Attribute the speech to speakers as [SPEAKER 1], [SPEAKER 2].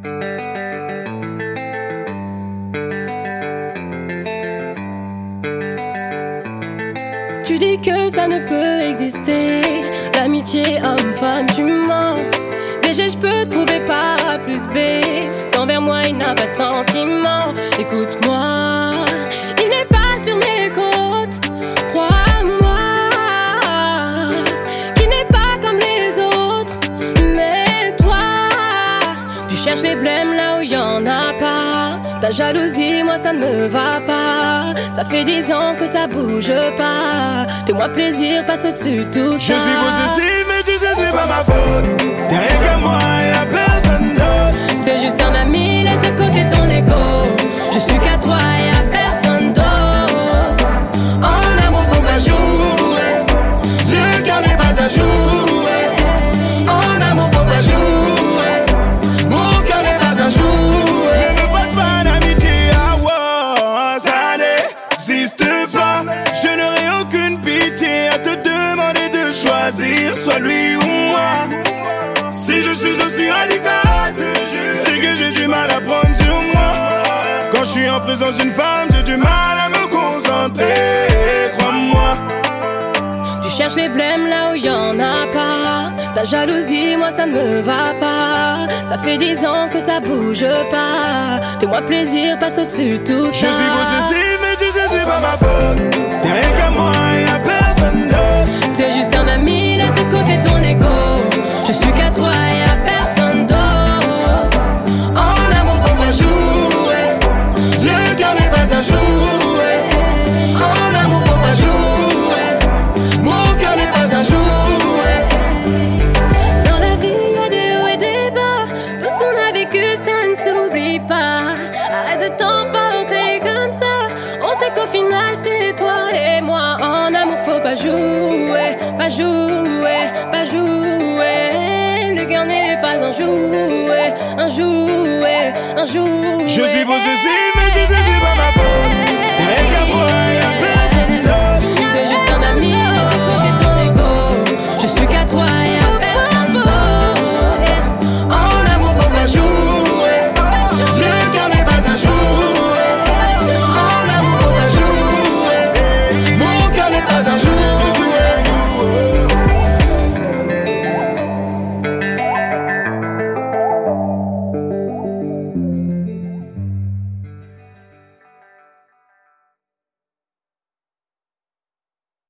[SPEAKER 1] Tu dis que ça ne peut exister, l'amitié homme-femme, tu mens. VG, je peux te prouver par A plus B qu'envers moi il n'a pas de sentiment. Écoute-moi, il n'est pas sur mes côtes, crois-moi, qu'il n'est pas comme les autres. Mais toi, tu cherches les blêmes là où il y en a pas. Ta jalousie, moi ça ne me va pas. Ça fait 10 ans que ça bouge pas. Fais-moi plaisir, passe au-dessus de tout ça.
[SPEAKER 2] Je suis possessif, mais tu sais c'est pas ma faute. T'es rien qu'à moi, y'a personne d'autre.
[SPEAKER 1] C'est juste un ami, laisse de côté ton ego. Je suis qu'à toi, y'a personne d'autre.
[SPEAKER 2] En amour faut pas jouer, le cœur n'est pas à jouer. En amour faut pas jouer, mon cœur n'est pas à jouer. Ne me porte pas d'amitié, ah ouais, ça n'existe pas. Je n'aurai aucune pitié à te demander de choisir, soit lui ou moi. Si je suis aussi radical, c'est que j'ai du mal à prendre sur moi. Quand je suis en présence d'une femme, j'ai du mal à me concentrer, crois-moi.
[SPEAKER 1] Tu cherches les blêmes là où il y en a pas. Ta jalousie, moi ça ne me va pas. Ça fait 10 ans que ça bouge pas. Fais-moi plaisir, passe au-dessus de tout ça.
[SPEAKER 2] Je suis possessif, mais tu sais c'est pas ma faute. T'es rien qu'à moi, y'a personne d'autre.
[SPEAKER 1] C'est juste un ami, laisse de côté ton ego. Je suis qu'à toi, y'a personne d'autre.
[SPEAKER 2] En amour faut pas jouer, le cœur n'est pas à jouer. En amour faut pas jouer, mon cœur n'est pas à jouer.
[SPEAKER 1] Dans la vie, y'a des hauts et des bas. Tout ce qu'on a vécu, ça ne s'oublie pas. Arrête de t'emporter comme ça. On sait qu'au final, c'est toi et moi. En amour, faut pas jouer, pas jouer, pas jouer. Le cœur n'est pas un jouet, un jouet, un jouet.
[SPEAKER 2] Je suis possessif.